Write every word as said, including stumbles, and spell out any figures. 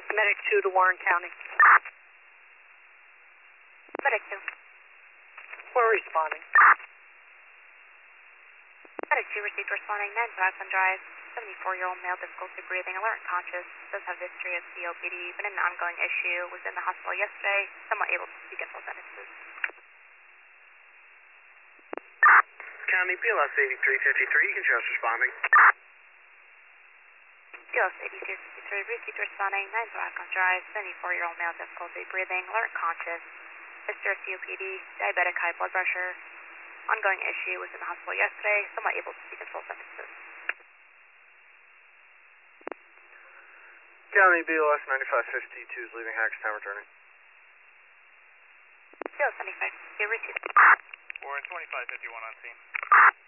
Medic two to Warren County. Medic two. We're responding. Medic two received responding nine Blackland Drive. seventy-four-year-old male, difficulty breathing, alert and conscious. Does have history of C O P D, been an ongoing issue. Was in the hospital yesterday. Somewhat able to speak in full sentences. County P L S eighty-three fifty-three, you can trust responding. P L S eighty-three fifty-three received responding nine Blackland Drive. seventy-four-year-old male, difficulty breathing, alert and conscious. History of C O P D, diabetic, high blood pressure. Ongoing issue. Was in the hospital yesterday. Somewhat able to speak in full sentences. County B L S ninety-five fifty-two is leaving Hagerstown, returning. P L S ninety-five fifty-two received. Warren twenty-five fifty-one on scene.